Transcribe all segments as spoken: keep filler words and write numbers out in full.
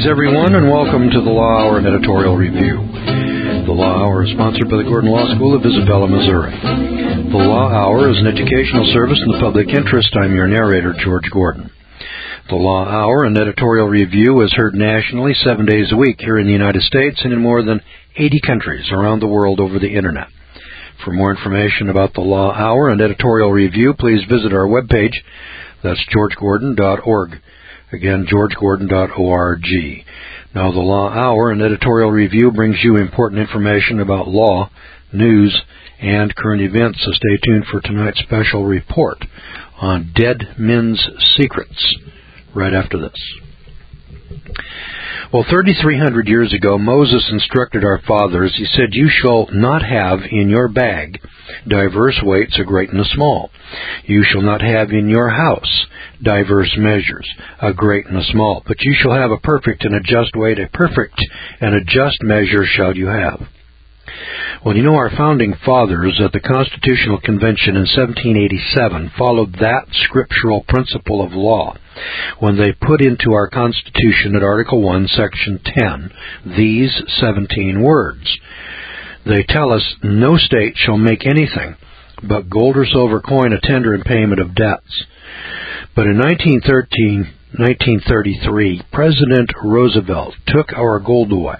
Greetings, everyone, and welcome to the Law Hour and Editorial Review. The Law Hour is sponsored by the Gordon Law School of Isabella, Missouri. The Law Hour is an educational service in the public interest. I'm your narrator, George Gordon. The Law Hour and Editorial Review is heard nationally seven days a week here in the United States and in more than eighty countries around the world over the Internet. For more information about the Law Hour and Editorial Review, please visit our webpage. That's george gordon dot org. Again, george gordon dot org. Now, the Law Hour and Editorial Review brings you important information about law, news, and current events, so stay tuned for tonight's special report on Dead Men's Secrets right after this. Well, thirty-three hundred years ago, Moses instructed our fathers. He said, "You shall not have in your bag diverse weights, a great and a small. You shall not have in your house diverse measures, a great and a small. But you shall have a perfect and a just weight, a perfect and a just measure shall you have." Well, you know, our founding fathers at the Constitutional Convention in seventeen eighty-seven followed that scriptural principle of law when they put into our Constitution at Article one, Section ten, these seventeen words. They tell us, "No state shall make anything but gold or silver coin a tender in payment of debts." But in nineteen thirteen, nineteen thirty-three, President Roosevelt took our gold away.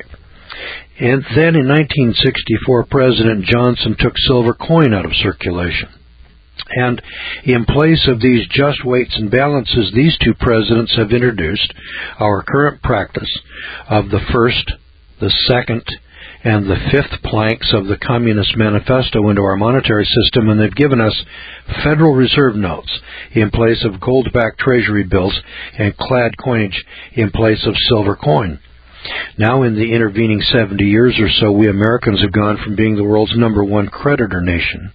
And then in nineteen sixty-four, President Johnson took silver coin out of circulation. And in place of these just weights and balances, these two presidents have introduced our current practice of the first, the second, and the fifth planks of the Communist Manifesto into our monetary system, and they've given us Federal Reserve notes in place of gold-backed treasury bills and clad coinage in place of silver coin. Now, in the intervening seventy years or so, we Americans have gone from being the world's number one creditor nation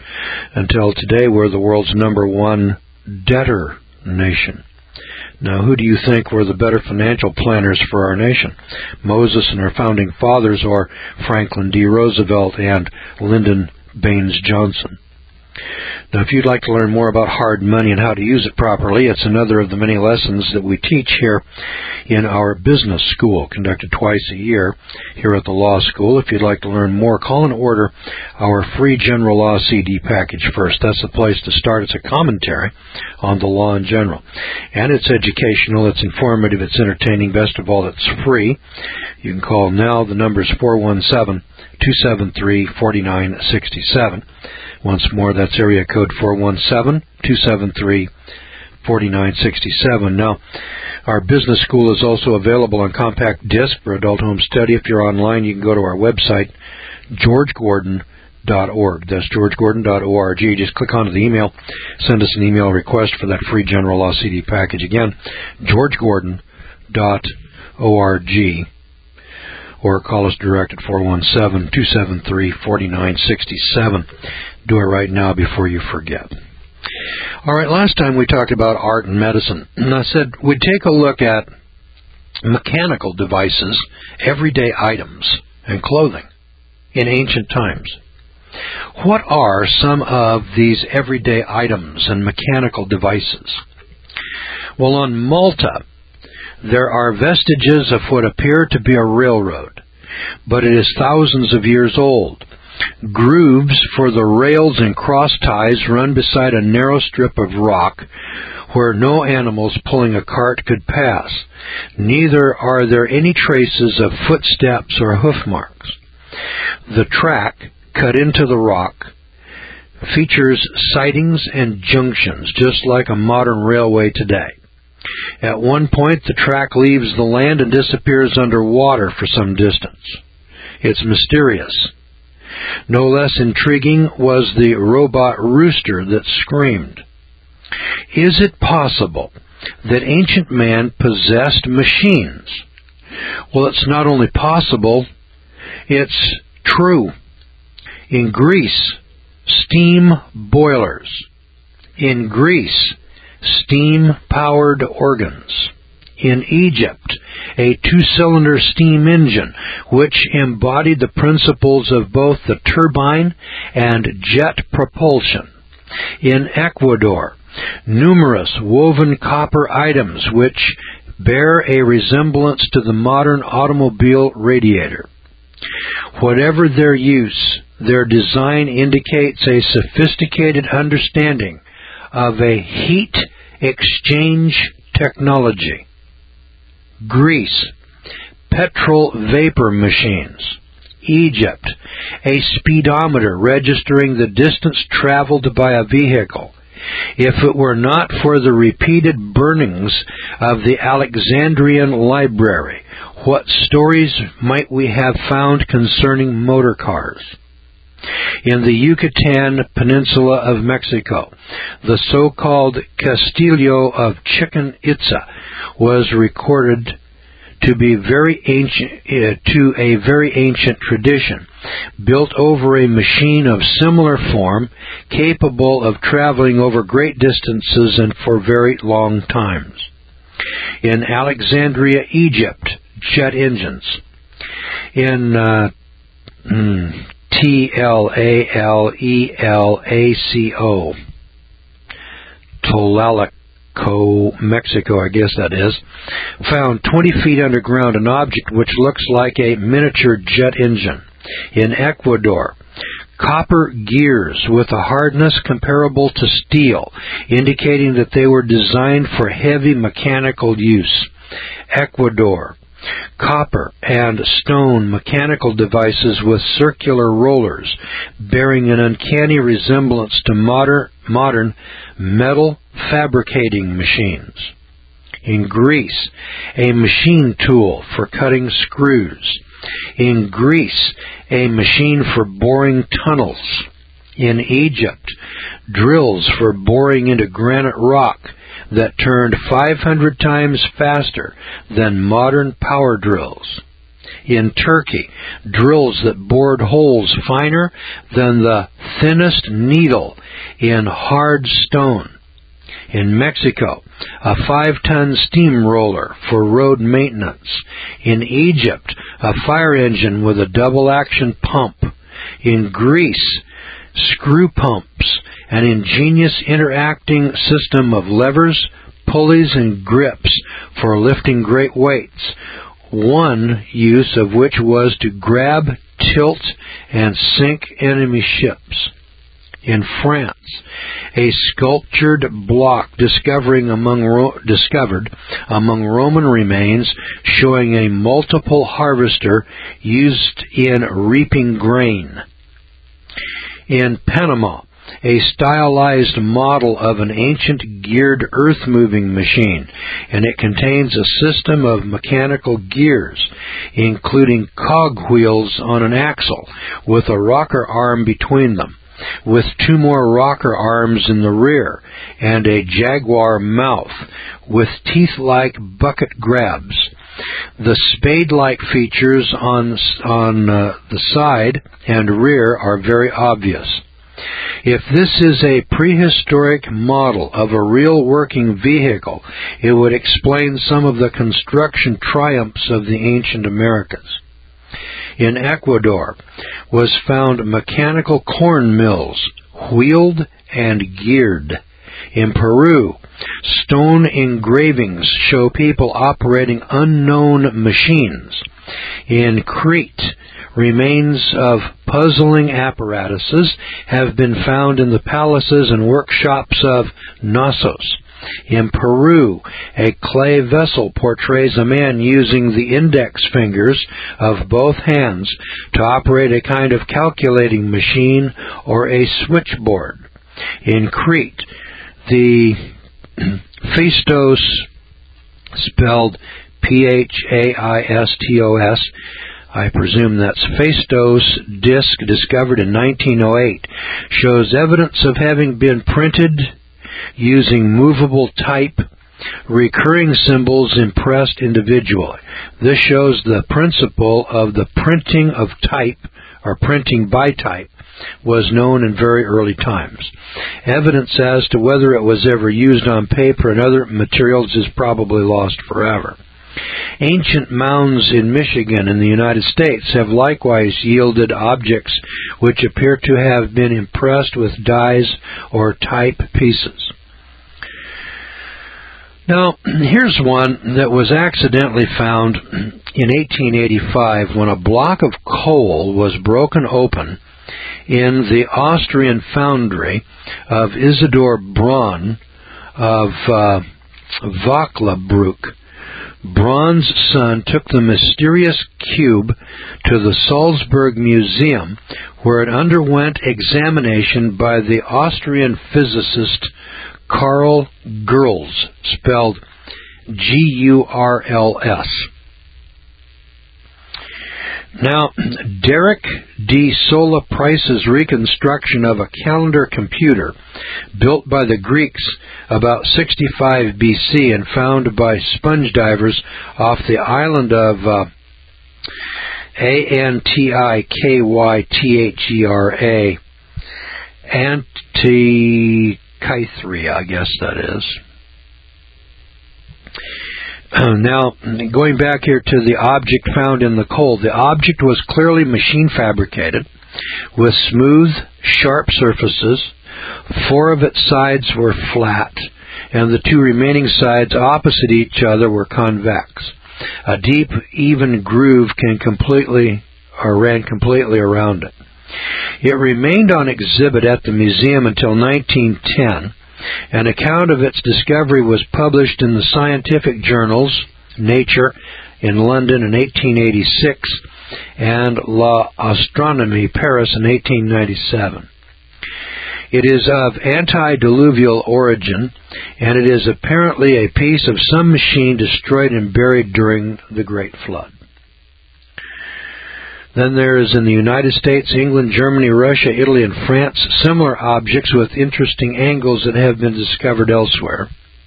until today we're the world's number one debtor nation. Now, who do you think were the better financial planners for our nation? Moses and our founding fathers, or Franklin D. Roosevelt and Lyndon Baines Johnson? Now, if you'd like to learn more about hard money and how to use it properly, it's another of the many lessons that we teach here in our business school, conducted twice a year here at the law school. If you'd like to learn more, call and order our free general law C D package first. That's the place to start. It's a commentary on the law in general. And it's educational, it's informative, it's entertaining. Best of all, it's free. You can call now. The number is four one seven, two seven three, four nine six seven. Once more, that's area code four one seven, two seven three, four nine six seven. Now, our business school is also available on compact disc for adult home study. If you're online, you can go to our website, george gordon dot org. That's george gordon dot org. Just click onto the email, send us an email request for that free general law C D package. Again, george gordon dot org. Or call us direct at four one seven, two seven three, four nine six seven. Do it right now before you forget. All right, last time we talked about art and medicine, and I said we'd take a look at mechanical devices, everyday items, and clothing in ancient times. What are some of these everyday items and mechanical devices? Well, on Malta, there are vestiges of what appear to be a railroad, but it is thousands of years old. Grooves for the rails and cross ties run beside a narrow strip of rock where no animals pulling a cart could pass. Neither are there any traces of footsteps or hoof marks. The track, cut into the rock, features sidings and junctions, just like a modern railway today. At one point, the track leaves the land and disappears underwater for some distance. It's mysterious. No less intriguing was the robot rooster that screamed. Is it possible that ancient man possessed machines? Well, it's not only possible, it's true. In Greece, steam boilers. In Greece, steam-powered organs. In Egypt, a two-cylinder steam engine, which embodied the principles of both the turbine and jet propulsion. In Ecuador, numerous woven copper items which bear a resemblance to the modern automobile radiator. Whatever their use, their design indicates a sophisticated understanding of a heat exchange technology. Greece, petrol vapor machines. Egypt, a speedometer registering the distance traveled by a vehicle. If it were not for the repeated burnings of the Alexandrian library, what stories might we have found concerning motor cars? In the Yucatan Peninsula of Mexico, the so-called Castillo of Chichen Itza was recorded to be very ancient, uh, to a very ancient tradition, built over a machine of similar form, capable of traveling over great distances and for very long times. In Alexandria, Egypt, jet engines. In uh, mm, T L A L E L A C O, Tlaloc, Mexico, I guess that is, found twenty feet underground an object which looks like a miniature jet engine. In Ecuador, copper gears with a hardness comparable to steel, indicating that they were designed for heavy mechanical use. Ecuador, copper and stone mechanical devices with circular rollers, bearing an uncanny resemblance to modern, modern metal fabricating machines. In Greece, a machine tool for cutting screws. In Greece, a machine for boring tunnels. In Egypt, drills for boring into granite rock that turned five hundred times faster than modern power drills. In Turkey, drills that bored holes finer than the thinnest needle in hard stone. In Mexico, a five-ton steamroller for road maintenance. In Egypt, a fire engine with a double-action pump. In Greece, screw pumps, an ingenious interacting system of levers, pulleys, and grips for lifting great weights, one use of which was to grab, tilt, and sink enemy ships. In France, a sculptured block discovering among Ro- discovered among Roman remains showing a multiple harvester used in reaping grain. In Panama, a stylized model of an ancient geared earth-moving machine, and it contains a system of mechanical gears, including cogwheels on an axle with a rocker arm between them, with two more rocker arms in the rear, and a jaguar mouth with teeth-like bucket grabs. The spade-like features on, on uh, the side and rear are very obvious. If this is a prehistoric model of a real working vehicle, it would explain some of the construction triumphs of the ancient Americas. In Ecuador was found mechanical corn mills, wheeled and geared. In Peru, stone engravings show people operating unknown machines. In Crete, remains of puzzling apparatuses have been found in the palaces and workshops of Knossos. In Peru, a clay vessel portrays a man using the index fingers of both hands to operate a kind of calculating machine or a switchboard. In Crete, the Phaistos, spelled P H A I S T O S, I presume that's Phaistos disc, discovered in nineteen oh eight, shows evidence of having been printed using movable type, recurring symbols impressed individually. This shows the principle of the printing of type, or printing by type, was known in very early times. Evidence as to whether it was ever used on paper and other materials is probably lost forever. Ancient mounds in Michigan and the United States have likewise yielded objects which appear to have been impressed with dies or type pieces. Now, here's one that was accidentally found in eighteen eighty-five when a block of coal was broken open in the Austrian foundry of Isidor Braun of uh, Wacklabruck. Braun's son took the mysterious cube to the Salzburg Museum, where it underwent examination by the Austrian physicist Karl Gurls, spelled G U R L S. Now, Derek D. Sola Price's reconstruction of a calendar computer built by the Greeks about sixty-five B C and found by sponge divers off the island of uh, A N T I K Y T H E R A, Antikythera, I guess that is. Uh, now, going back here to the object found in the coal, the object was clearly machine fabricated with smooth, sharp surfaces. Four of its sides were flat, and the two remaining sides opposite each other were convex. A deep, even groove can completely or ran completely around it. It remained on exhibit at the museum until nineteen ten. An account of its discovery was published in the scientific journals Nature in London in eighteen eighty-six and L'Astronomie, Paris in eighteen ninety-seven. It is of antediluvial origin, and it is apparently a piece of some machine destroyed and buried during the Great Flood. Then there is in the United States, England, Germany, Russia, Italy, and France, similar objects with interesting angles that have been discovered elsewhere.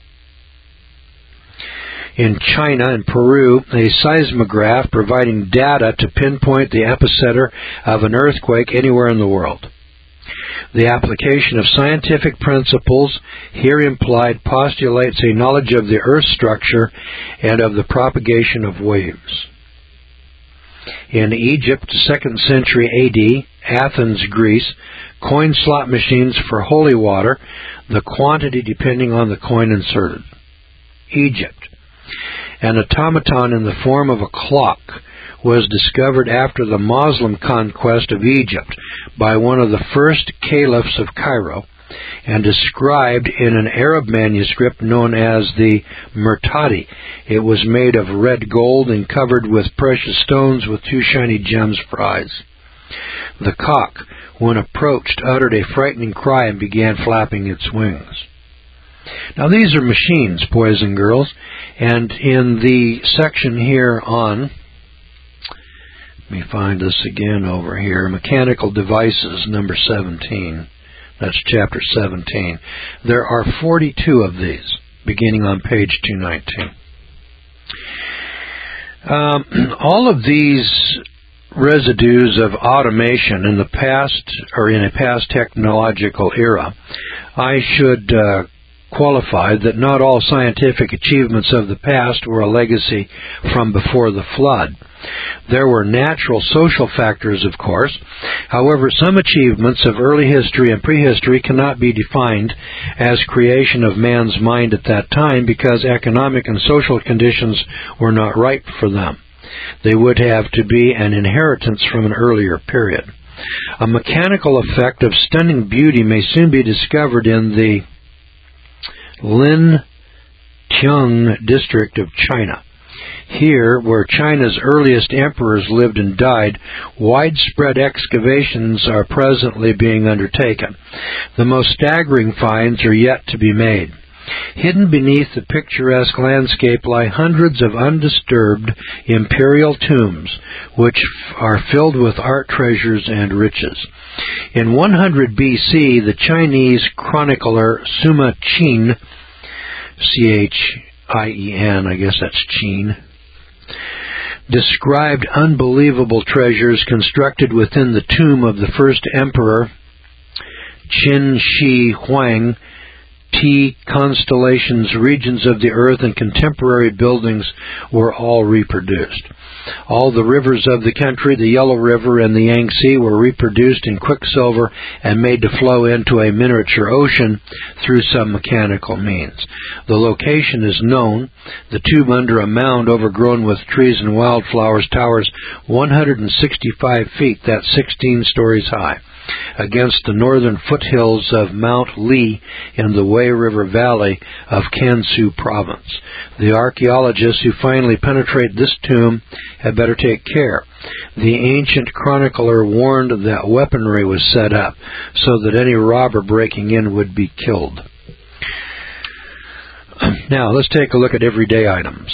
In China and Peru, a seismograph providing data to pinpoint the epicenter of an earthquake anywhere in the world. The application of scientific principles here implied postulates a knowledge of the Earth's structure and of the propagation of waves. In Egypt, second century A D, Athens, Greece, coin slot machines for holy water, the quantity depending on the coin inserted. Egypt. An automaton in the form of a clock was discovered after the Muslim conquest of Egypt by one of the first caliphs of Cairo, and described in an Arab manuscript known as the Murtadi. It was made of red gold and covered with precious stones with two shiny gems for eyes. The cock, when approached, uttered a frightening cry and began flapping its wings. Now these are machines, boys and girls, and in the section here on, let me find this again over here, Mechanical Devices, number seventeen. That's chapter seventeen. There are forty-two of these, beginning on page two nineteen. Um, all of these residues of automation in the past, or in a past technological era, I should uh, qualify that not all scientific achievements of the past were a legacy from before the flood. There were natural social factors, of course. However, some achievements of early history and prehistory cannot be defined as creation of man's mind at that time because economic and social conditions were not ripe for them. They would have to be an inheritance from an earlier period. A mechanical effect of stunning beauty may soon be discovered in the Lintiang district of China. Here, where China's earliest emperors lived and died, widespread excavations are presently being undertaken. The most staggering finds are yet to be made. Hidden beneath the picturesque landscape lie hundreds of undisturbed imperial tombs, which are filled with art treasures and riches. In one hundred B C, the Chinese chronicler Sima Qian, C H I E N, I guess that's Qin, described unbelievable treasures constructed within the tomb of the first emperor, Qin Shi Huang, T constellations, regions of the earth, and contemporary buildings were all reproduced. All the rivers of the country, the Yellow River and the Yangtze, were reproduced in quicksilver and made to flow into a miniature ocean through some mechanical means. The location is known. The tube under a mound overgrown with trees and wildflowers towers one hundred sixty-five feet, that's sixteen stories high, against the northern foothills of Mount Lee in the Wei River Valley of Kansu Province. The archaeologists who finally penetrate this tomb had better take care. The ancient chronicler warned that weaponry was set up so that any robber breaking in would be killed. Now, let's take a look at everyday items.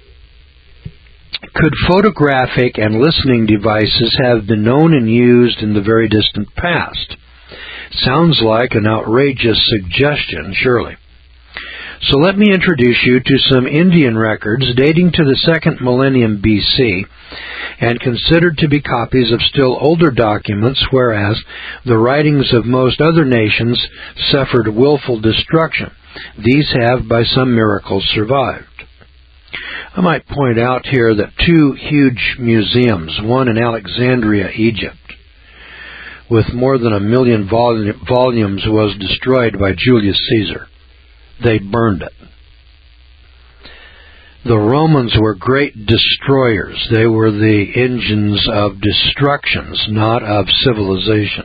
Could photographic and listening devices have been known and used in the very distant past? Sounds like an outrageous suggestion, surely. So let me introduce you to some Indian records dating to the second millennium B C and considered to be copies of still older documents, whereas the writings of most other nations suffered willful destruction. These have, by some miracle, survived. I might point out here that two huge museums, one in Alexandria, Egypt, with more than a million vol- volumes, was destroyed by Julius Caesar. They burned it. The Romans were great destroyers. They were the engines of destructions, not of civilization.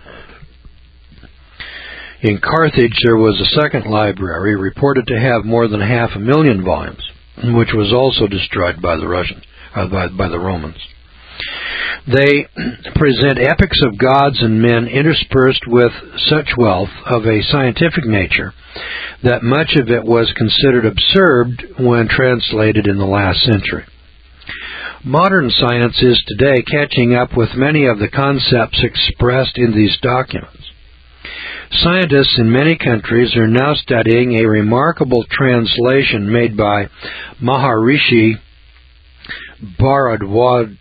In Carthage, there was a second library reported to have more than half a million volumes, which was also destroyed by the Russians, uh, by, by the Romans. They present epics of gods and men interspersed with such wealth of a scientific nature that much of it was considered absurd when translated in the last century. Modern science is today catching up with many of the concepts expressed in these documents. Scientists in many countries are now studying a remarkable translation made by Maharishi Bharadwaja.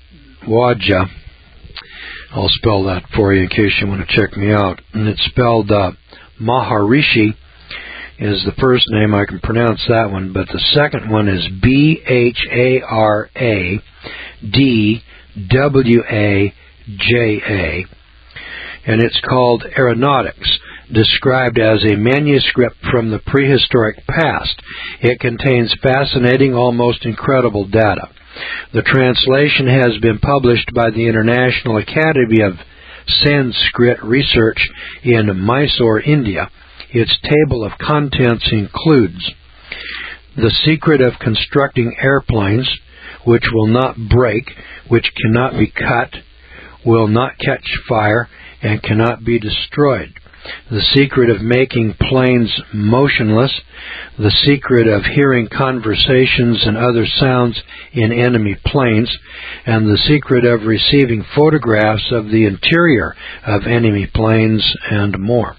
I'll spell that for you in case you want to check me out. And it's spelled uh, Maharishi is the first name. I can pronounce that one, but the second one is B H A R A D W A J A. And it's called Aeronautics, described as a manuscript from the prehistoric past. It contains fascinating, almost incredible data. The translation has been published by the International Academy of Sanskrit Research in Mysore, India. Its table of contents includes the secret of constructing airplanes which will not break, which cannot be cut, will not catch fire, and cannot be destroyed. The secret of making planes motionless, the secret of hearing conversations and other sounds in enemy planes, and the secret of receiving photographs of the interior of enemy planes, and more.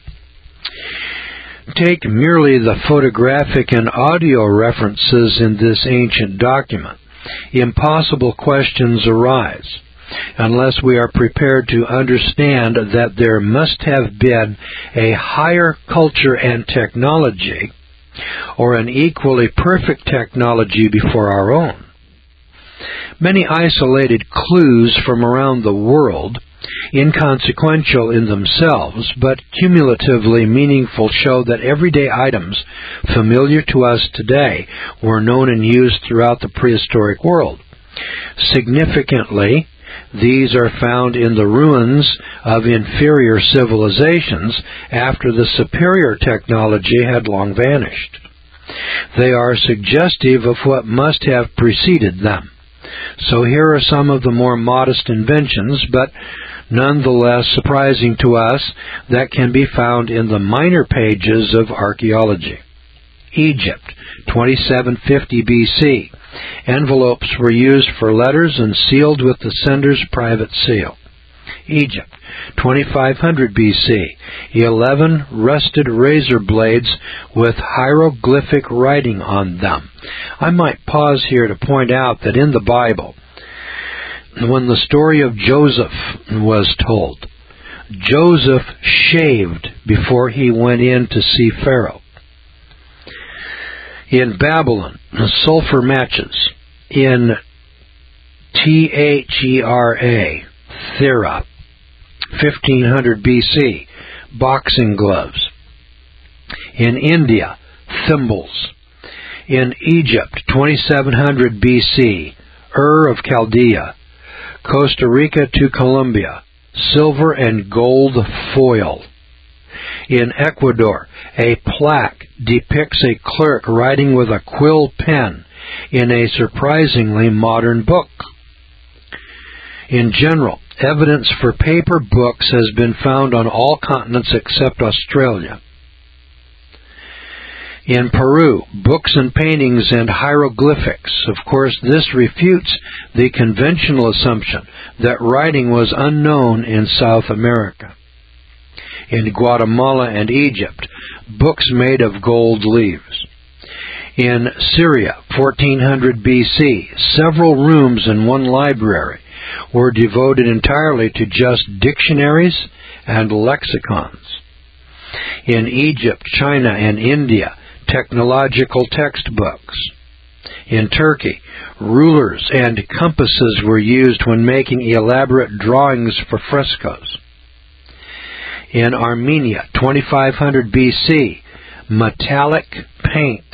Take merely the photographic and audio references in this ancient document. Impossible questions arise unless we are prepared to understand that there must have been a higher culture and technology, or an equally perfect technology before our own. Many isolated clues from around the world, inconsequential in themselves, but cumulatively meaningful, show that everyday items familiar to us today were known and used throughout the prehistoric world. Significantly, these are found in the ruins of inferior civilizations after the superior technology had long vanished. They are suggestive of what must have preceded them. So here are some of the more modest inventions, but nonetheless surprising to us, that can be found in the minor pages of archaeology. Egypt, twenty-seven fifty B C. Envelopes were used for letters and sealed with the sender's private seal. Egypt, twenty-five hundred B C. Eleven rusted razor blades with hieroglyphic writing on them. I might pause here to point out that in the Bible, when the story of Joseph was told, Joseph shaved before he went in to see Pharaoh. In Babylon, sulfur matches. In T H E R A, Thera, fifteen hundred B C, boxing gloves. In India, thimbles. In Egypt, twenty-seven hundred B C, Ur of Chaldea. Costa Rica to Colombia, silver and gold foil. In Ecuador, a plaque depicts a clerk writing with a quill pen in a surprisingly modern book. In general, evidence for paper books has been found on all continents except Australia. In Peru, books and paintings and hieroglyphics. Of course, this refutes the conventional assumption that writing was unknown in South America. In Guatemala and Egypt, books made of gold leaves. In Syria, fourteen hundred B C, several rooms in one library were devoted entirely to just dictionaries and lexicons. In Egypt, China, and India, technological textbooks. In Turkey, rulers and compasses were used when making elaborate drawings for frescoes. In Armenia, twenty-five hundred B C, metallic paint.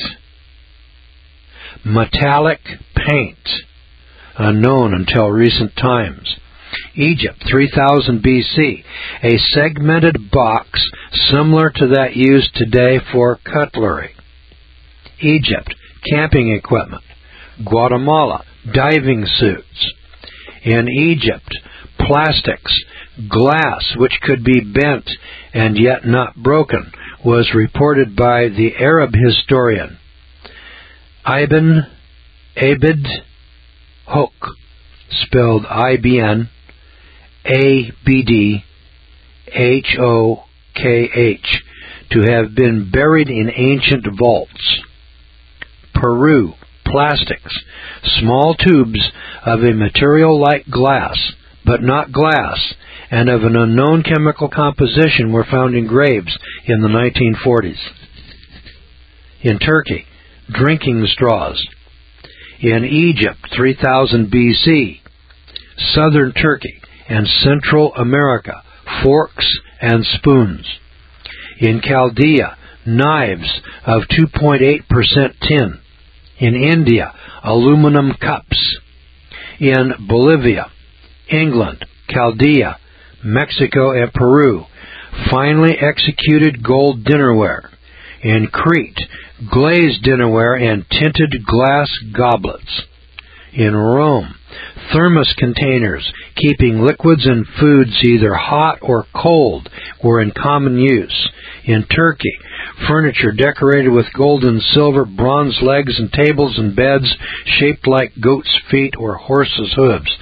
Metallic paint, unknown until recent times. Egypt, three thousand B C, a segmented box similar to that used today for cutlery. Egypt, camping equipment. Guatemala, diving suits. In Egypt, plastics, glass which could be bent and yet not broken, was reported by the Arab historian Ibn Abd Hok, spelled I B N A B D H O K H, to have been buried in ancient vaults. Peru, plastics, small tubes of a material like glass, but not glass, and of an unknown chemical composition were found in graves in the nineteen forties. In Turkey, drinking straws. In Egypt, three thousand B C, southern Turkey and Central America, forks and spoons. In Chaldea, knives of two point eight percent tin. In India, aluminum cups. In Bolivia, England, Chaldea, Mexico, and Peru, finely executed gold dinnerware. In Crete, glazed dinnerware and tinted glass goblets. In Rome, thermos containers keeping liquids and foods either hot or cold were in common use. In Turkey, furniture decorated with gold and silver, bronze legs and tables and beds shaped like goats' feet or horses' hooves.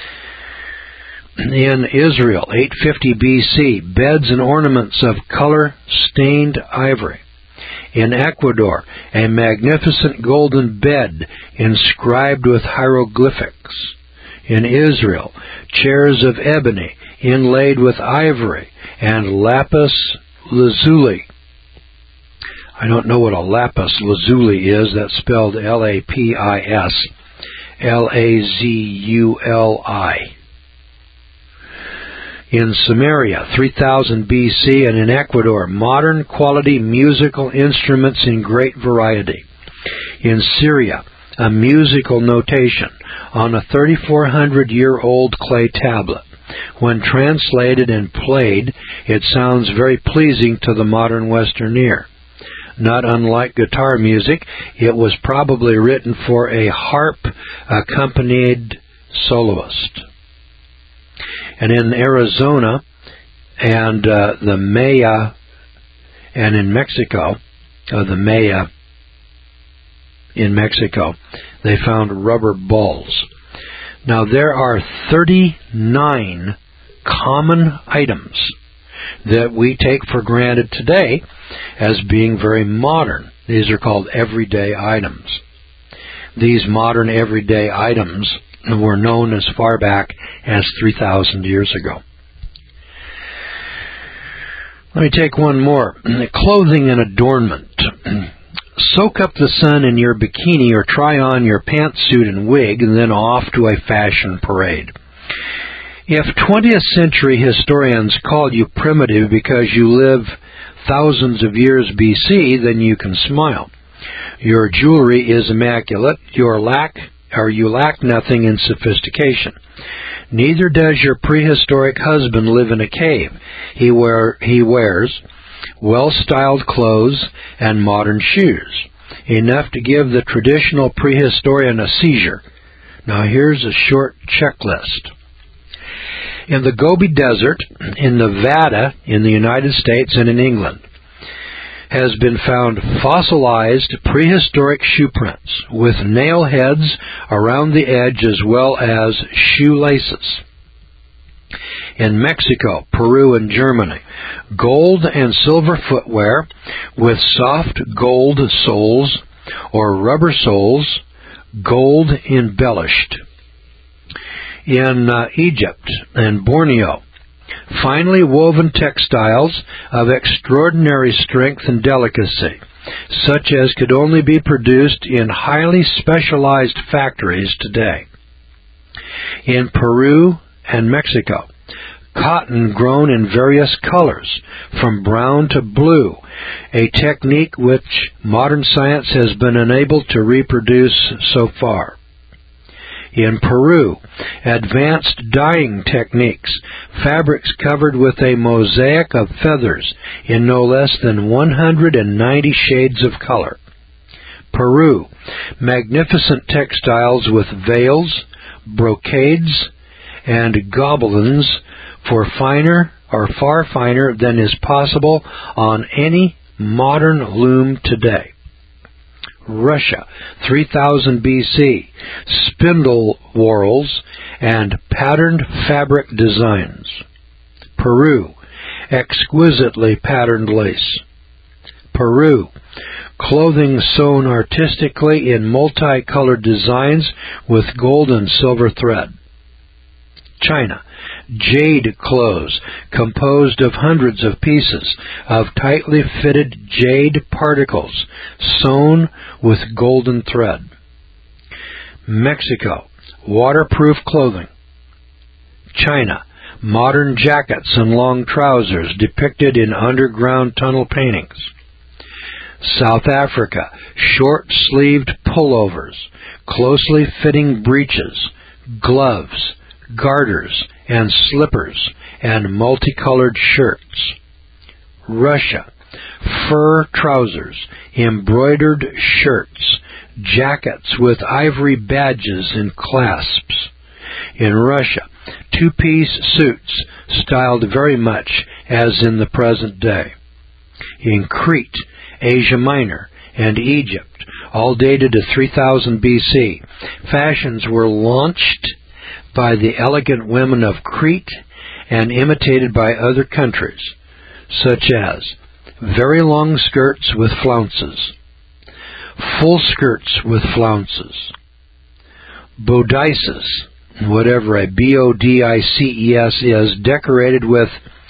In Israel, eight fifty B C, beds and ornaments of color-stained ivory. In Ecuador, a magnificent golden bed inscribed with hieroglyphics. In Israel, chairs of ebony inlaid with ivory and lapis lazuli. I don't know what a lapis lazuli is. That's spelled L A P I S L A Z U L I. In Samaria, three thousand B C, and in Ecuador, modern quality musical instruments in great variety. In Syria, a musical notation on a thirty-four hundred year old clay tablet. When translated and played, it sounds very pleasing to the modern Western ear. Not unlike guitar music, it was probably written for a harp-accompanied soloist. And in Arizona and uh, the Maya, and in Mexico, uh, the Maya in Mexico, they found rubber balls. Now there are thirty-nine common items that we take for granted today as being very modern. These are called everyday items. These modern everyday items were known as far back as three thousand years ago. Let me take one more. Clothing and adornment. soak up the sun in your bikini or try on your pantsuit and wig and then off to a fashion parade. If twentieth century historians call you primitive because you live thousands of years B C, then you can smile. Your jewelry is immaculate. Your lack, or you lack nothing in sophistication. Neither does your prehistoric husband live in a cave. He, wear, he wears well-styled clothes and modern shoes, enough to give the traditional prehistorian a seizure. Now here's a short checklist. In the Gobi Desert, in Nevada, in the United States, and in England, has been found fossilized prehistoric shoe prints with nail heads around the edge as well as shoelaces. In Mexico, Peru, and Germany, gold and silver footwear with soft gold soles or rubber soles, gold embellished. In uh, Egypt and Borneo, finely woven textiles of extraordinary strength and delicacy, such as could only be produced in highly specialized factories today. In Peru and Mexico, cotton grown in various colors, from brown to blue, a technique which modern science has been unable to reproduce so far. In Peru, advanced dyeing techniques, fabrics covered with a mosaic of feathers in no less than one hundred ninety shades of color. Peru, magnificent textiles with veils, brocades, and gobelins for finer or far finer than is possible on any modern loom today. Russia, three thousand B C, spindle whorls and patterned fabric designs. Peru, exquisitely patterned lace. Peru, clothing sewn artistically in multicolored designs with gold and silver thread. China, jade clothes composed of hundreds of pieces of tightly fitted jade particles sewn with golden thread. Mexico, waterproof clothing. China, modern jackets and long trousers depicted in underground tunnel paintings. South Africa, short-sleeved pullovers, closely fitting breeches, gloves, garters, and slippers, and multicolored shirts. Russia, fur trousers, embroidered shirts, jackets with ivory badges and clasps. In Russia, two-piece suits styled very much as in the present day. In Crete, Asia Minor, and Egypt, all dated to three thousand B C, fashions were launched by the elegant women of Crete and imitated by other countries, such as very long skirts with flounces, full skirts with flounces, bodices, whatever a B O D I C E S is, decorated with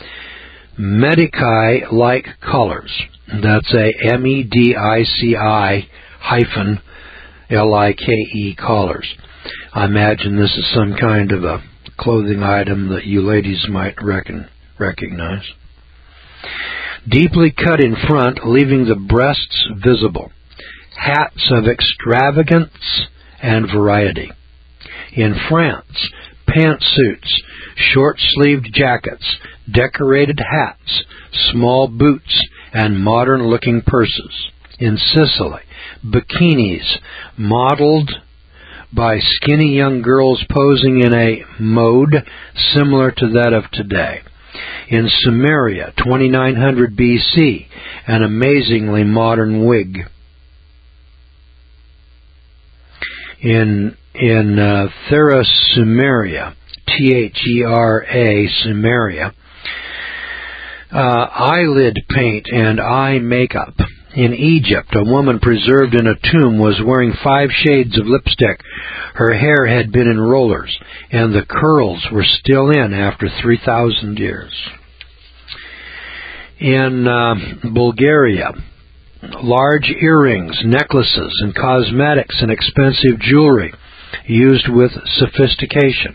Medici-like collars. That's a M E D I C I hyphen L I K E collars. I imagine this is some kind of a clothing item that you ladies might reckon, recognize. Deeply cut in front, leaving the breasts visible. Hats of extravagance and variety. In France, pantsuits, short-sleeved jackets, decorated hats, small boots, and modern-looking purses. In Sicily, bikinis modeled by skinny young girls posing in a mode similar to that of today. In Sumeria, twenty-nine hundred B C, an amazingly modern wig. In in uh, Thera Sumeria, T H E R A, Sumeria, uh, eyelid paint and eye makeup. In Egypt, a woman preserved in a tomb was wearing five shades of lipstick. Her hair had been in rollers, and the curls were still in after three thousand years. In uh, Bulgaria, large earrings, necklaces, and cosmetics and expensive jewelry used with sophistication.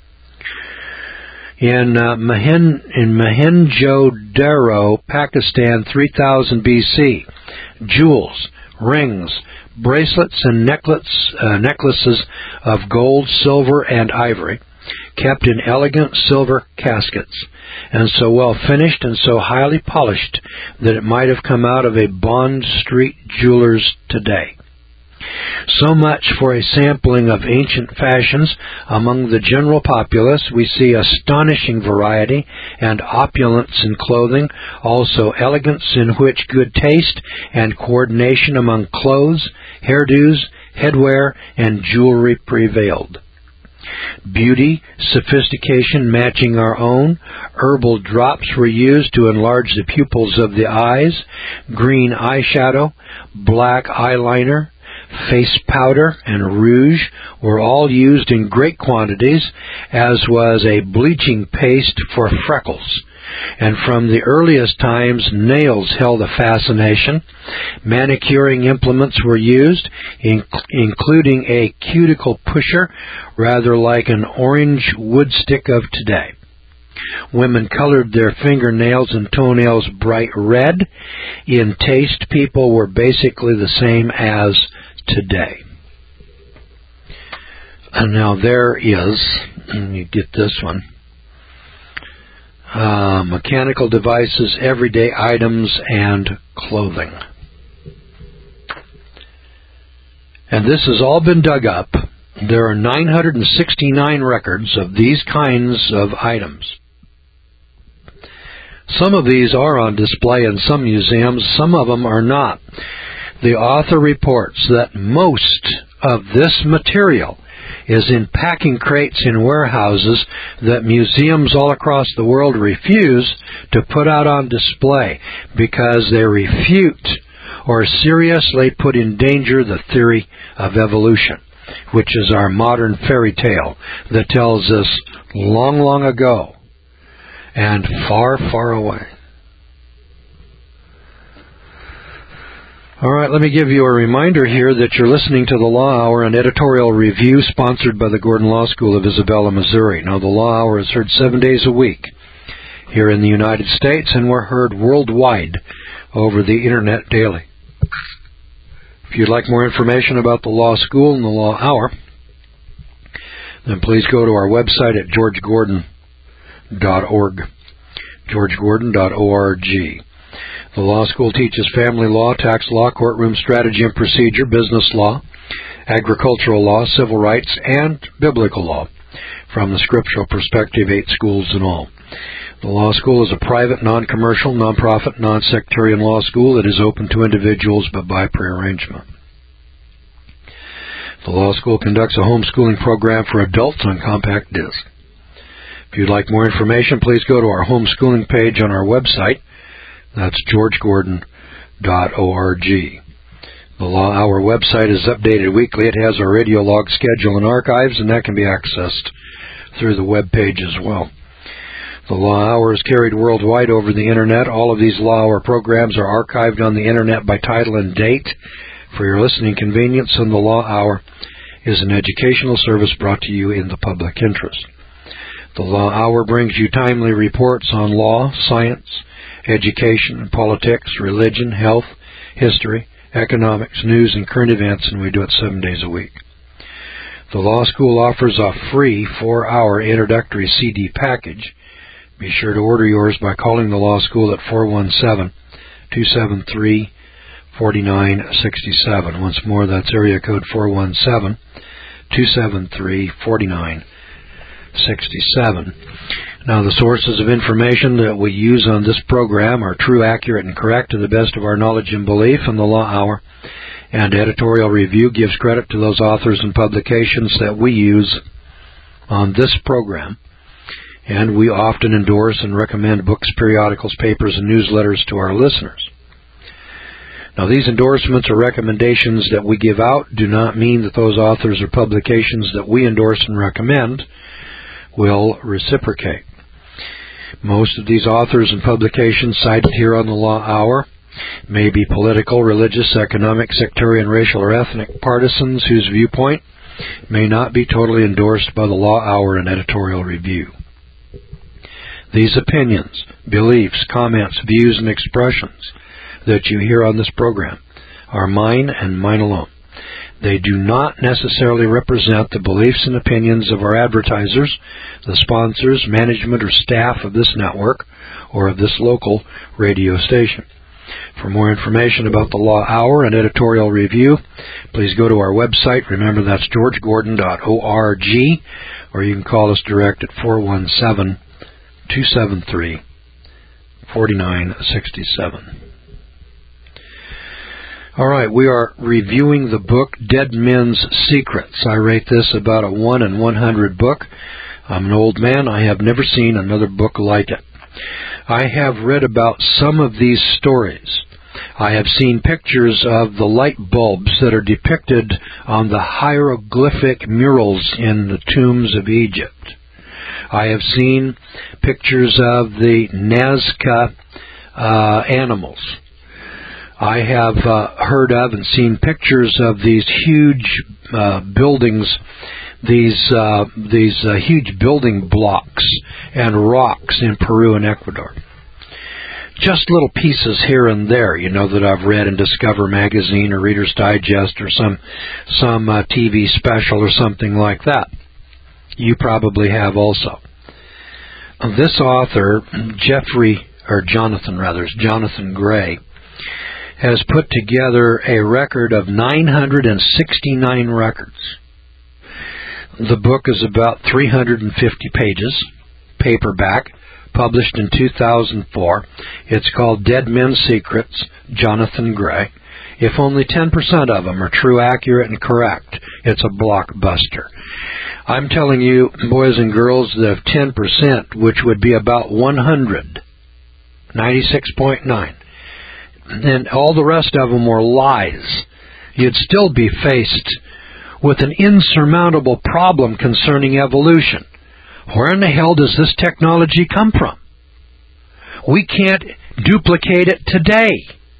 In, uh, Mohen- in Mohenjo-Daro, Pakistan, three thousand B C, jewels, rings, bracelets, and necklace, uh, necklaces of gold, silver, and ivory, kept in elegant silver caskets, and so well finished and so highly polished that it might have come out of a Bond Street jeweler's today. So much for a sampling of ancient fashions. Among the general populace, we see astonishing variety and opulence in clothing, also elegance in which good taste and coordination among clothes, hairdos, headwear, and jewelry prevailed. Beauty, sophistication matching our own. Herbal drops were used to enlarge the pupils of the eyes. Green eyeshadow, black eyeliner, face powder, and rouge were all used in great quantities, as was a bleaching paste for freckles. And from the earliest times, nails held a fascination. Manicuring implements were used, in, including a cuticle pusher, rather like an orange wood stick of today. Women colored their fingernails and toenails bright red. In taste, people were basically the same as today. And now there is, and you get this one, uh, mechanical devices, everyday items, and clothing. And this has all been dug up. There are nine hundred sixty-nine records of these kinds of items. Some of these are on display in some museums, some of them are not. The author reports that most of this material is in packing crates in warehouses that museums all across the world refuse to put out on display because they refute or seriously put in danger the theory of evolution, which is our modern fairy tale that tells us long, long ago and far, far away. All right, let me give you a reminder here that you're listening to the Law Hour, an editorial review sponsored by the Gordon Law School of Isabella, Missouri. Now, the Law Hour is heard seven days a week here in the United States, and we're heard worldwide over the Internet daily. If you'd like more information about the Law School and the Law Hour, then please go to our website at george gordon dot org, george gordon dot org. The law school teaches family law, tax law, courtroom strategy and procedure, business law, agricultural law, civil rights, and biblical law from the scriptural perspective, eight schools in all. The law school is a private, non-commercial, non-profit, non-sectarian law school that is open to individuals but by prearrangement. The law school conducts a homeschooling program for adults on compact disc. If you'd like more information, please go to our homeschooling page on our website. That's george gordon dot org. The Law Hour website is updated weekly. It has our radio log schedule and archives, and that can be accessed through the web page as well. The Law Hour is carried worldwide over the Internet. All of these Law Hour programs are archived on the Internet by title and date for your listening convenience, and the Law Hour is an educational service brought to you in the public interest. The Law Hour brings you timely reports on law, science, education, politics, religion, health, history, economics, news, and current events, and we do it seven days a week. The law school offers a free four-hour introductory C D package. Be sure to order yours by calling the law school at four one seven, two seven three, four nine six seven. Once more, that's area code four one seven, two seven three, four nine six seven. Now, the sources of information that we use on this program are true, accurate, and correct to the best of our knowledge and belief, and the Law Hour and editorial review gives credit to those authors and publications that we use on this program. And we often endorse and recommend books, periodicals, papers, and newsletters to our listeners. Now, these endorsements or recommendations that we give out do not mean that those authors or publications that we endorse and recommend will reciprocate. Most of these authors and publications cited here on the Law Hour may be political, religious, economic, sectarian, racial, or ethnic partisans whose viewpoint may not be totally endorsed by the Law Hour and Editorial Review. These opinions, beliefs, comments, views, and expressions that you hear on this program are mine and mine alone. They do not necessarily represent the beliefs and opinions of our advertisers, the sponsors, management, or staff of this network or of this local radio station. For more information about the Law Hour and Editorial Review, please go to our website. Remember, that's george gordon dot org, or you can call us direct at four one seven, two seven three, four nine six seven. All right, we are reviewing the book Dead Men's Secrets. I rate this about a one in one hundred book. I'm an old man. I have never seen another book like it. I have read about some of these stories. I have seen pictures of the light bulbs that are depicted on the hieroglyphic murals in the tombs of Egypt. I have seen pictures of the Nazca uh, animals. I have uh, heard of and seen pictures of these huge uh, buildings, these uh, these uh, huge building blocks and rocks in Peru and Ecuador. Just little pieces here and there, you know, that I've read in Discover Magazine or Reader's Digest or some some uh, T V special or something like that. You probably have also. This author, Jeffrey, or Jonathan rather, is Jonathan Gray, has put together a record of nine hundred sixty-nine records. The book is about three hundred fifty pages, paperback, published in two thousand four. It's called Dead Men's Secrets, Jonathan Gray. If only ten percent of them are true, accurate, and correct, it's a blockbuster. I'm telling you, boys and girls, that if ten percent, which would be about one hundred, ninety-six point nine, and all the rest of them were lies, you'd still be faced with an insurmountable problem concerning evolution. Where in the hell does this technology come from? We can't duplicate it today.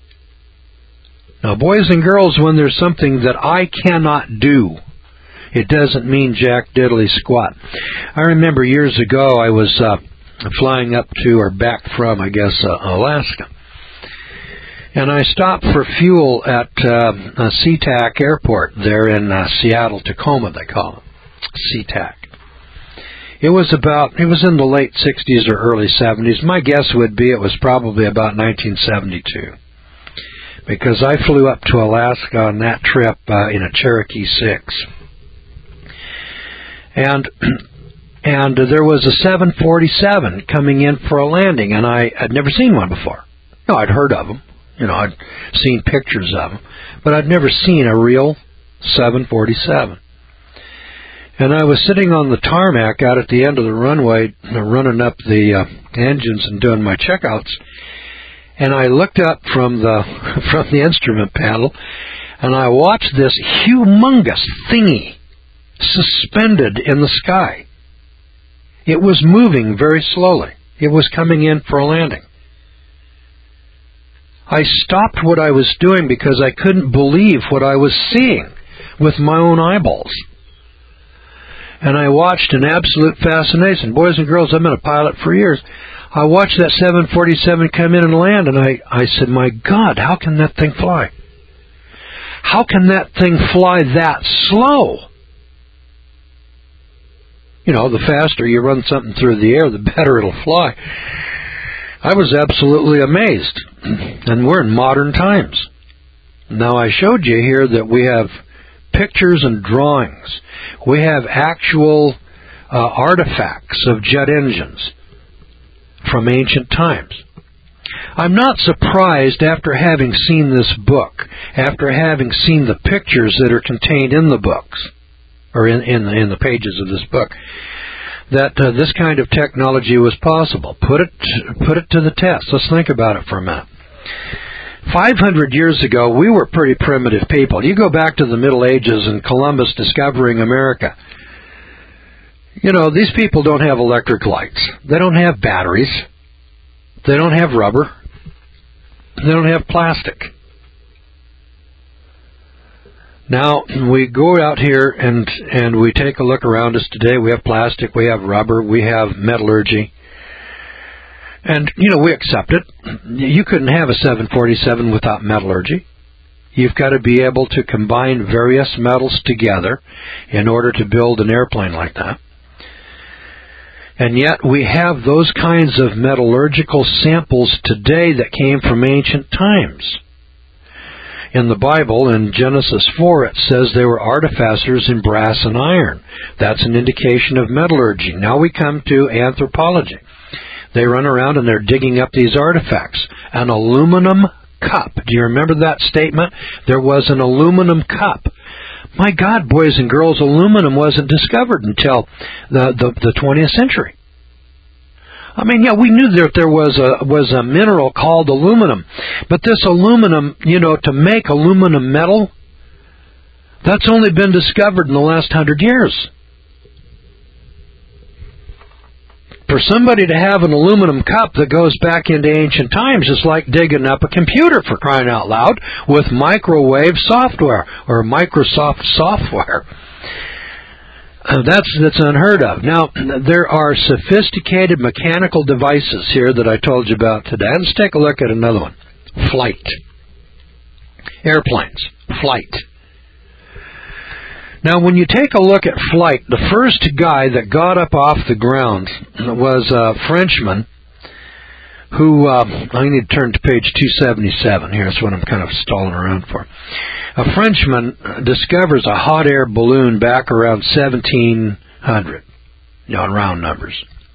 Now, boys and girls, when there's something that I cannot do, it doesn't mean jack diddly squat. I remember years ago I was uh, flying up to, or back from, I guess, uh, Alaska. And I stopped for fuel at uh, SeaTac Airport there in uh, Seattle, Tacoma, they call it, SeaTac. It was about, it was in the late sixties or early seventies. My guess would be it was probably about nineteen seventy-two. Because I flew up to Alaska on that trip uh, in a Cherokee six. And and there was a seven forty-seven coming in for a landing, and I had never seen one before. No, I'd heard of them. You know, I'd seen pictures of them, but I'd never seen a real seven forty-seven. And I was sitting on the tarmac out at the end of the runway, running up the uh, engines and doing my checkouts, and I looked up from the from the instrument panel, and I watched this humongous thingy suspended in the sky. It was moving very slowly. It was coming in for a landing. I stopped what I was doing because I couldn't believe what I was seeing with my own eyeballs. And I watched in absolute fascination. Boys and girls, I've been a pilot for years. I watched that seven forty-seven come in and land, and I, I said, my God, how can that thing fly? How can that thing fly that slow? You know, the faster you run something through the air, the better it'll fly. I was absolutely amazed. And we're in modern times. Now, I showed you here that we have pictures and drawings. We have actual uh, artifacts of jet engines from ancient times. I'm not surprised, after having seen this book, after having seen the pictures that are contained in the books, or in, in, in the pages of this book, that uh, this kind of technology was possible. Put it, put it to the test. Let's think about it for a minute. five hundred years ago, we were pretty primitive people. You go back to the Middle Ages and Columbus discovering America. You know, these people don't have electric lights. They don't have batteries. They don't have rubber. They don't have plastic. Now, we go out here and, and we take a look around us today. We have plastic, we have rubber, we have metallurgy. And, you know, we accept it. You couldn't have a seven forty-seven without metallurgy. You've got to be able to combine various metals together in order to build an airplane like that. And yet we have those kinds of metallurgical samples today that came from ancient times. In the Bible, in Genesis four, it says they were artificers in brass and iron. That's an indication of metallurgy. Now we come to anthropology. They run around and they're digging up these artifacts. An aluminum cup. Do you remember that statement? There was an aluminum cup. My God, boys and girls, aluminum wasn't discovered until the, the, the twentieth century. I mean, yeah, we knew that there was a was a mineral called aluminum, but this aluminum, you know, to make aluminum metal, that's only been discovered in the last hundred years. For somebody to have an aluminum cup that goes back into ancient times is like digging up a computer, for crying out loud, with microwave software or Microsoft software. Uh, that's that's unheard of. Now, there are sophisticated mechanical devices here that I told you about today. Let's take a look at another one. Flight. Airplanes. Flight. Now, when you take a look at flight, the first guy that got up off the ground was a Frenchman who, uh, I need to turn to page two seventy-seven here. That's what I'm kind of stalling around for. A Frenchman discovers a hot air balloon back around seventeen hundred, you know, in round numbers.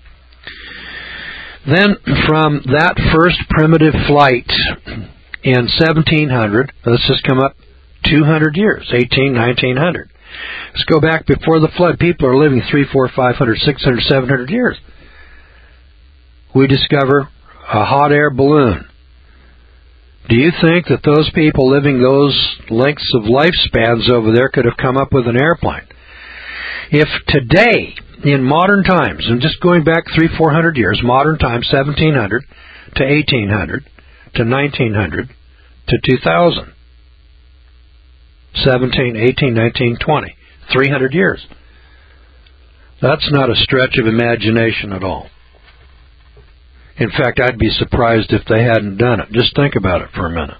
Then from that first primitive flight in seventeen hundred, let's just come up two hundred years, eighteen, nineteen hundred. Let's go back before the flood. People are living three, four, five hundred, six hundred, seven hundred years. We discover a hot air balloon. Do you think that those people living those lengths of lifespans over there could have come up with an airplane? If today, in modern times, and just going back three, four hundred years, modern times, seventeen hundred to eighteen hundred to nineteen hundred to two thousand, seventeen, eighteen, nineteen, twenty, three hundred years. That's not a stretch of imagination at all. In fact, I'd be surprised if they hadn't done it. Just think about it for a minute.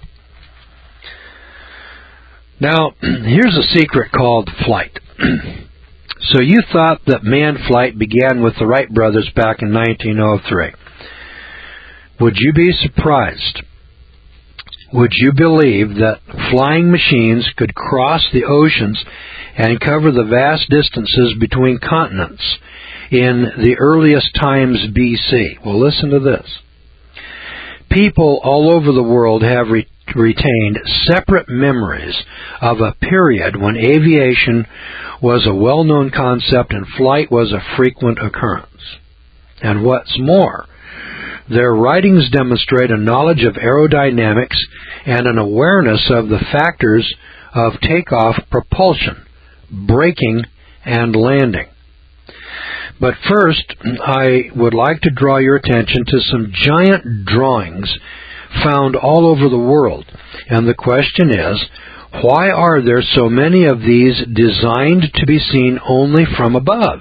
Now, here's a secret called flight. So you thought that manned flight began with the Wright brothers back in nineteen oh three. Would you be surprised? Would you believe that flying machines could cross the oceans and cover the vast distances between continents in the earliest times B C? Well, listen to this. People all over the world have re- retained separate memories of a period when aviation was a well-known concept and flight was a frequent occurrence. And what's more, their writings demonstrate a knowledge of aerodynamics and an awareness of the factors of takeoff, propulsion, braking, and landing. But first, I would like to draw your attention to some giant drawings found all over the world. And the question is, why are there so many of these designed to be seen only from above?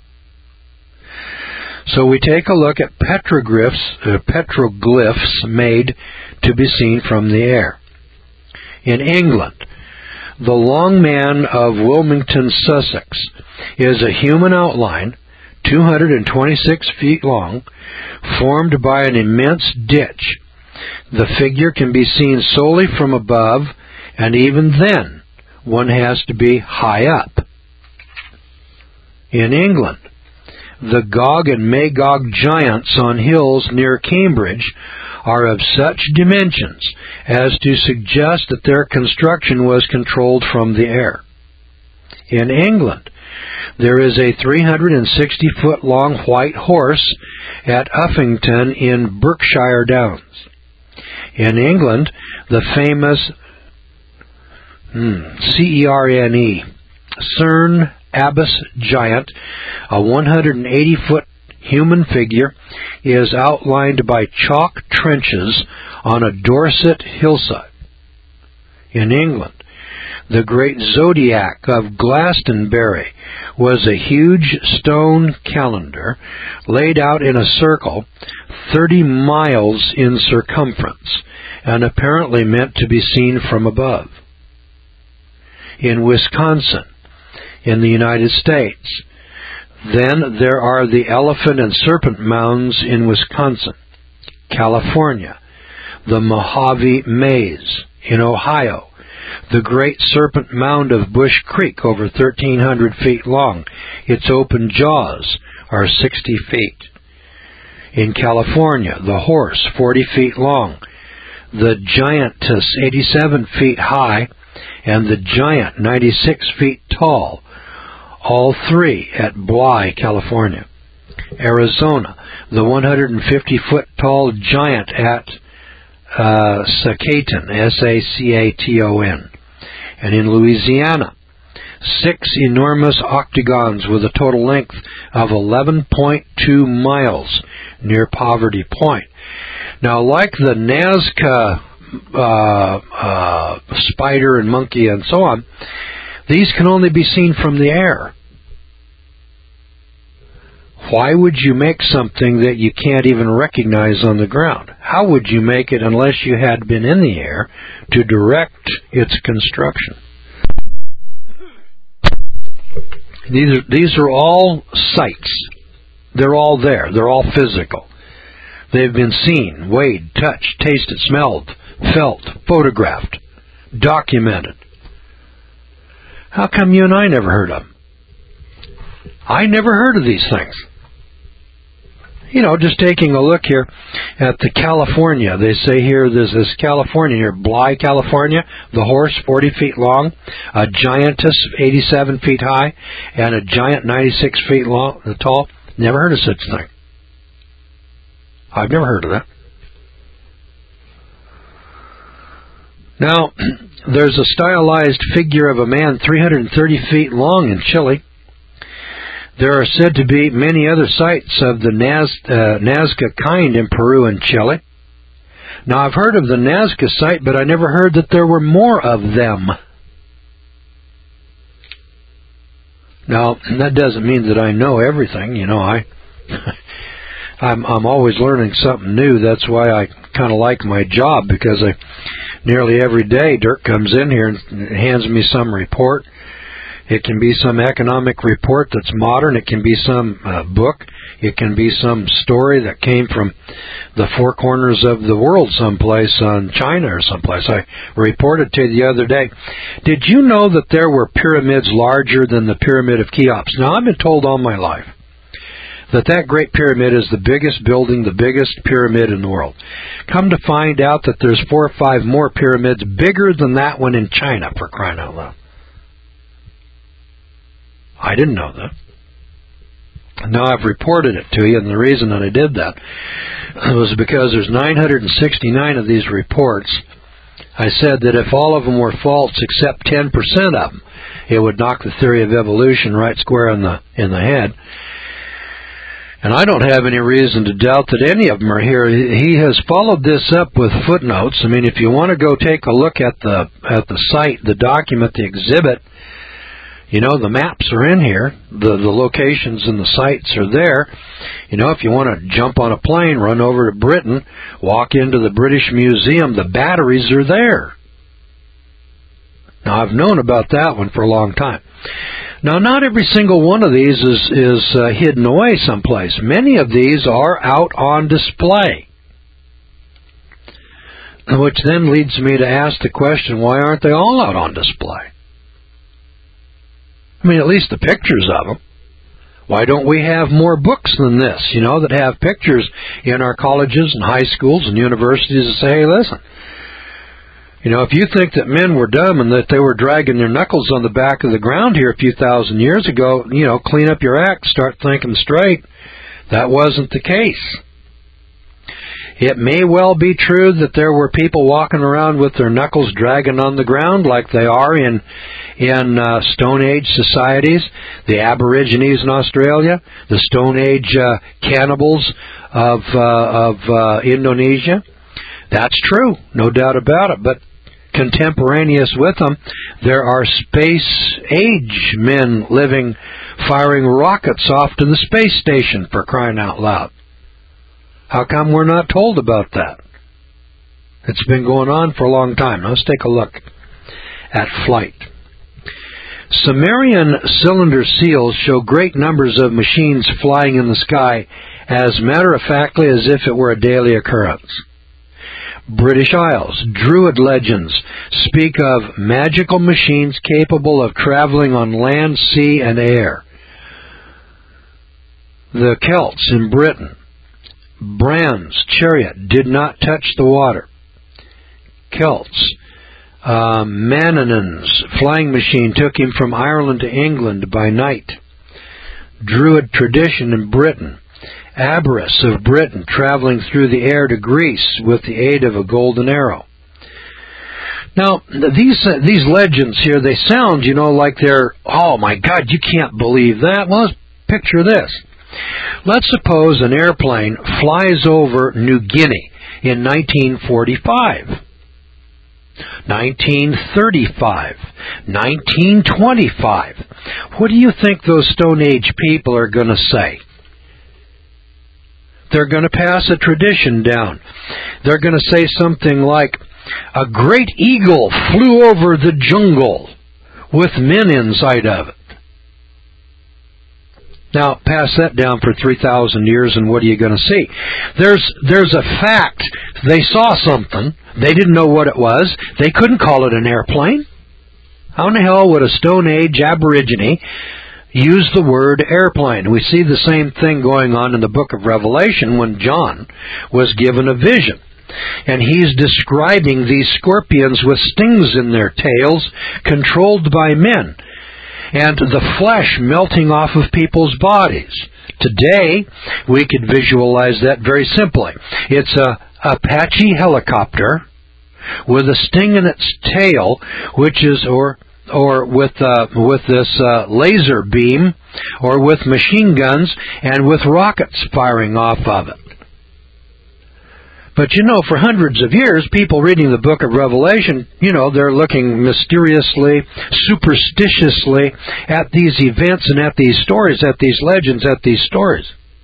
So we take a look at petroglyphs, uh, petroglyphs made to be seen from the air. In England, the Long Man of Wilmington, Sussex, is a human outline, two hundred twenty-six feet long, formed by an immense ditch. The figure can be seen solely from above, and even then, one has to be high up. In England, the Gog and Magog giants on hills near Cambridge are of such dimensions as to suggest that their construction was controlled from the air. In England, there is a three hundred sixty foot long white horse at Uffington in Berkshire Downs. In England, the famous hmm, C E R N E, Cerne Abbas giant, a one hundred eighty foot human figure, is outlined by chalk trenches on a Dorset hillside. In England, the great zodiac of Glastonbury was a huge stone calendar laid out in a circle thirty miles in circumference and apparently meant to be seen from above. In Wisconsin, in the United States, then there are the Elephant and Serpent Mounds in Wisconsin. California, the Mojave Maze in Ohio, the Great Serpent Mound of Bush Creek, over thirteen hundred feet long. Its open jaws are sixty feet. In California, the Horse, forty feet long, the Giantess, eighty-seven feet high, and the Giant, ninety-six feet tall, all three at Bly, California. Arizona, the one hundred fifty foot tall Giant at uh, Sacaton, S A C A T O N. And in Louisiana, six enormous octagons with a total length of eleven point two miles near Poverty Point. Now, like the Nazca uh, uh, spider and monkey and so on, these can only be seen from the air. Why would you make something that you can't even recognize on the ground? How would you make it unless you had been in the air to direct its construction? These are, these are all sights. They're all there. They're all physical. They've been seen, weighed, touched, tasted, smelled, felt, photographed, documented. How come you and I never heard of them? I never heard of these things. You know, just taking a look here at the California. They say here, there's this California here, Bly, California, the Horse, forty feet long, a Giantess, eighty-seven feet high, and a Giant, ninety-six feet long, tall. Never heard of such a thing. I've never heard of that. Now, there's a stylized figure of a man three hundred thirty feet long in Chile. There are said to be many other sites of the Naz, uh, Nazca kind in Peru and Chile. Now, I've heard of the Nazca site, but I never heard that there were more of them. Now, that doesn't mean that I know everything. You know, I, I'm, I'm always learning something new. That's why I kind of like my job, because I, nearly every day Dirk comes in here and hands me some report. It can be some economic report that's modern. It can be some uh, book. It can be some story that came from the four corners of the world someplace on China or someplace. I reported to you the other day. Did you know that there were pyramids larger than the Pyramid of Cheops? Now, I've been told all my life that that Great Pyramid is the biggest building, the biggest pyramid in the world. Come to find out that there's four or five more pyramids bigger than that one in China, for crying out loud. I didn't know that. Now I've reported it to you, and the reason that I did that was because there's nine hundred sixty-nine of these reports. I said that if all of them were false except ten percent of them, it would knock the theory of evolution right square in the in the head. And I don't have any reason to doubt that any of them are here. He has followed this up with footnotes. I mean, if you want to go take a look at the at the site, the document, the exhibit, you know, the maps are in here. The, the locations and the sites are there. You know, if you want to jump on a plane, run over to Britain, walk into the British Museum, the batteries are there. Now, I've known about that one for a long time. Now, not every single one of these is, is uh, hidden away someplace. Many of these are out on display. Which then leads me to ask the question, why aren't they all out on display? I mean, at least the pictures of them. Why don't we have more books than this, you know, that have pictures in our colleges and high schools and universities that say, hey, listen, you know, if you think that men were dumb and that they were dragging their knuckles on the back of the ground here a few thousand years ago, you know, clean up your act, start thinking straight. That wasn't the case. It may well be true that there were people walking around with their knuckles dragging on the ground like they are in in uh, Stone Age societies, the Aborigines in Australia, the Stone Age uh, cannibals of uh, of uh, Indonesia, That's true, no doubt about it. But contemporaneous with them, there are space-age men living, firing rockets off to the space station, for crying out loud. How come we're not told about that? It's been going on for a long time. Now let's take a look at flight. Sumerian cylinder seals show great numbers of machines flying in the sky as matter-of-factly as if it were a daily occurrence. British Isles, Druid legends speak of magical machines capable of traveling on land, sea, and air. The Celts in Britain, Bran's chariot did not touch the water. Celts, uh, Manannan's flying machine took him from Ireland to England by night. Druid tradition in Britain, Aberrus of Britain traveling through the air to Greece with the aid of a golden arrow. Now, these uh, these legends here, they sound, you know, like they're, oh my God, you can't believe that. Well, let's picture this. Let's suppose an airplane flies over New Guinea in nineteen forty-five, nineteen thirty-five, nineteen twenty-five. What do you think those Stone Age people are going to say? They're going to pass a tradition down. They're going to say something like, a great eagle flew over the jungle with men inside of it. Now, pass that down for three thousand years, and what are you going to see? There's there's a fact. They saw something. They didn't know what it was. They couldn't call it an airplane. How in the hell would a Stone Age aborigine use the word airplane? We see the same thing going on in the book of Revelation when John was given a vision. And he's describing these scorpions with stings in their tails, controlled by men, and the flesh melting off of people's bodies. Today, we could visualize that very simply. It's a Apache helicopter with a sting in its tail, which is, or or with uh, with this uh, laser beam, or with machine guns, and with rockets firing off of it. But you know, for hundreds of years, people reading the book of Revelation, you know, they're looking mysteriously, superstitiously at these events and at these stories, at these legends, at these stories.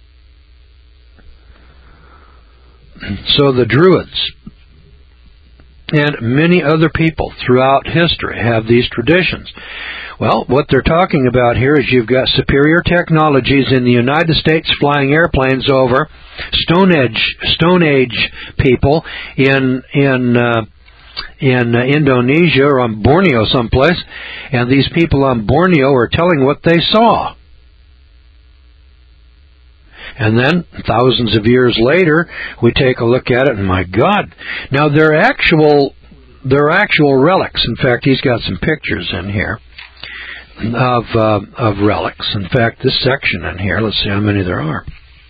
So the Druids and many other people throughout history have these traditions. Well, what they're talking about here is you've got superior technologies in the United States flying airplanes over Stone Age, Stone Age people in in uh, in uh, Indonesia or on Borneo someplace, and these people on Borneo are telling what they saw. And then, thousands of years later, we take a look at it, and my God, now they're actual, they're actual relics. In fact, he's got some pictures in here of uh, of relics. In fact, this section in here, let's see how many there are.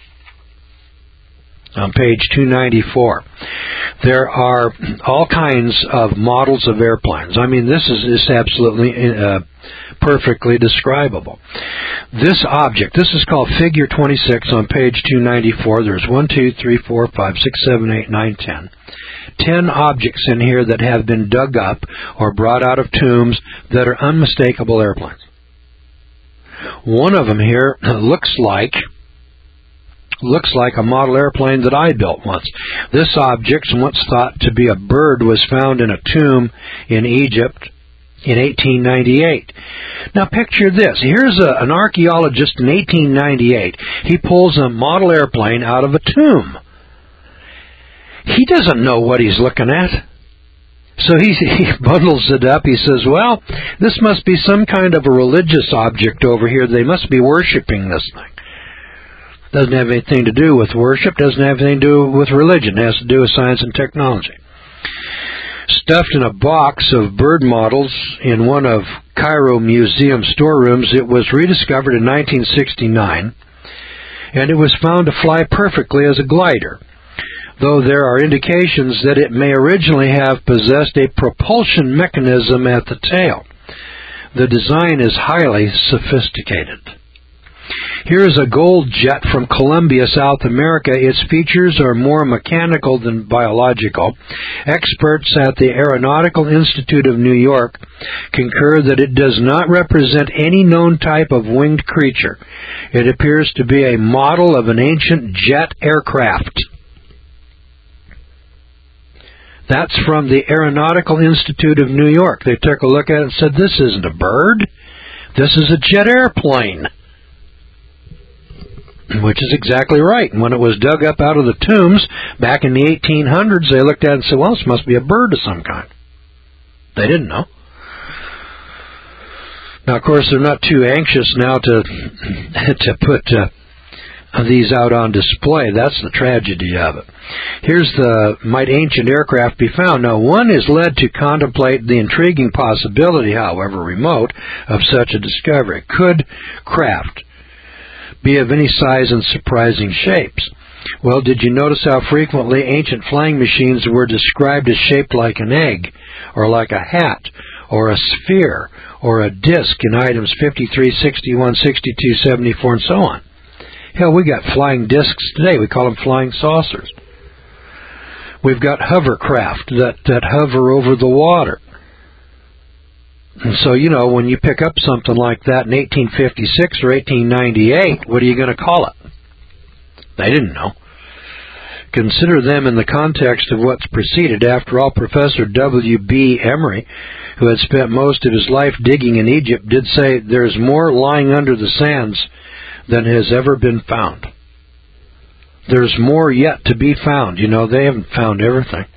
On page two ninety-four, there are all kinds of models of airplanes. I mean, this is, is absolutely uh, perfectly describable. This object, this is called Figure twenty-six on page two ninety-four. There's one, two, three, four, five, six, seven, eight, nine, ten. Ten objects in here that have been dug up or brought out of tombs that are unmistakable airplanes. One of them here looks like looks like a model airplane that I built once. This object, once thought to be a bird, was found in a tomb in Egypt in eighteen ninety-eight. Now picture this. Here's a, an archaeologist in eighteen ninety-eight. He pulls a model airplane out of a tomb. He doesn't know what he's looking at. So he, he bundles it up. He says, well, this must be some kind of a religious object over here. They must be worshiping this thing. Doesn't have anything to do with worship. Doesn't have anything to do with religion. It has to do with science and technology. Stuffed in a box of bird models in one of Cairo Museum storerooms, it was rediscovered in nineteen sixty-nine, and it was found to fly perfectly as a glider, though there are indications that it may originally have possessed a propulsion mechanism at the tail. The design is highly sophisticated. Here's a gold jet from Colombia, South America. Its features are more mechanical than biological. Experts at the Aeronautical Institute of New York concur that it does not represent any known type of winged creature. It appears to be a model of an ancient jet aircraft. That's from the Aeronautical Institute of New York. They took a look at it and said, this isn't a bird. This is a jet airplane. Which is exactly right. And when it was dug up out of the tombs back in the eighteen hundreds, they looked at it and said, well, this must be a bird of some kind. They didn't know. Now, of course, they're not too anxious now to to put uh, these out on display. That's the tragedy of it. Here's the might ancient aircraft be found. Now, one is led to contemplate the intriguing possibility, however remote, of such a discovery. Could craft be of any size and surprising shapes? Well, did you notice how frequently ancient flying machines were described as shaped like an egg, or like a hat, or a sphere, or a disc in items fifty-three, sixty-one, sixty-two, seventy-four, and so on? Hell, we got flying discs today. We call them flying saucers. We've got hovercraft that, that hover over the water. And so, you know, when you pick up something like that in eighteen fifty-six or eighteen ninety-eight, what are you going to call it? They didn't know. Consider them in the context of what's preceded. After all, Professor W B Emery, who had spent most of his life digging in Egypt, did say there's more lying under the sands than has ever been found. There's more yet to be found. You know, they haven't found everything.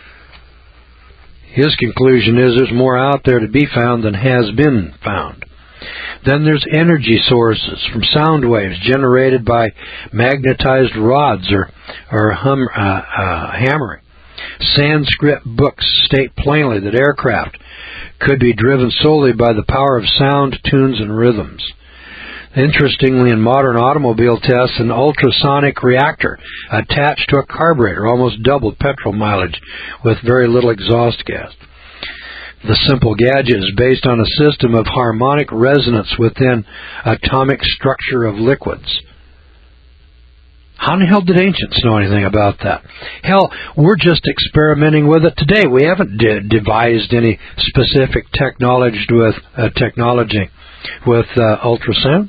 His conclusion is there's more out there to be found than has been found. Then there's energy sources from sound waves generated by magnetized rods or, or hum, uh, uh, hammering. Sanskrit books state plainly that aircraft could be driven solely by the power of sound, tunes, and rhythms. Interestingly, in modern automobile tests, an ultrasonic reactor attached to a carburetor almost doubled petrol mileage with very little exhaust gas. The simple gadget is based on a system of harmonic resonance within atomic structure of liquids. How in the hell did ancients know anything about that? Hell, we're just experimenting with it today. We haven't de- devised any specific technology with uh, technology with uh, ultrasound.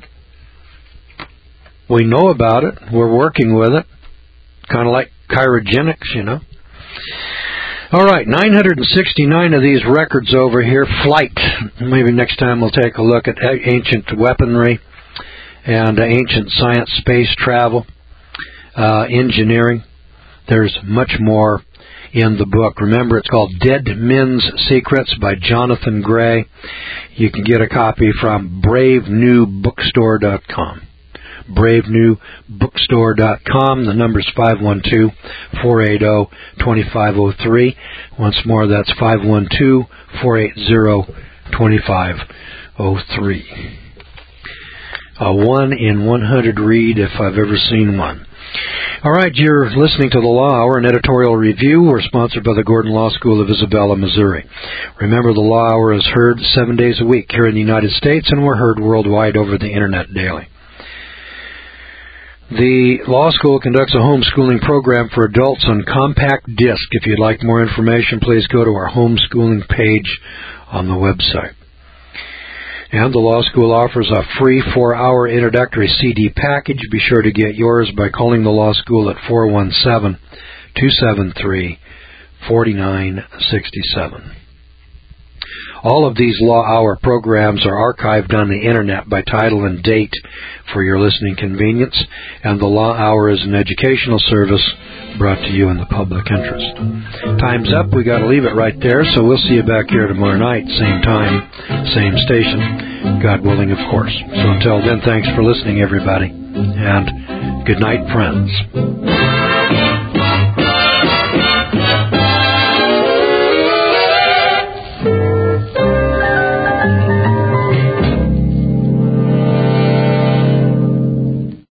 We know about it. We're working with it. Kind of like cryogenics, you know. All right, nine hundred sixty-nine of these records over here. Flight. Maybe next time we'll take a look at ancient weaponry and uh, ancient science, space travel, uh, engineering. There's much more in the book. Remember, it's called Dead Men's Secrets by Jonathan Gray. You can get a copy from brave new bookstore dot com. brave new bookstore dot com. The number's five one two, four eight zero, two five zero three. Once more, that's five one two, four eight zero, two five zero three. A one in one hundred read if I've ever seen one. All right, you're listening to The Law Hour, an editorial review. We're sponsored by the Gordon Law School of Isabella, Missouri. Remember, The Law Hour is heard seven days a week here in the United States, and we're heard worldwide over the Internet daily. The law school conducts a homeschooling program for adults on compact disc. If you'd like more information, please go to our homeschooling page on the website. And the law school offers a free four-hour introductory C D package. Be sure to get yours by calling the law school at four one seven, two seven three, four nine six seven. All of these Law Hour programs are archived on the Internet by title and date for your listening convenience, and the Law Hour is an educational service brought to you in the public interest. Time's up. We got to leave it right there, so we'll see you back here tomorrow night, same time, same station, God willing, of course. So until then, thanks for listening, everybody, and good night, friends.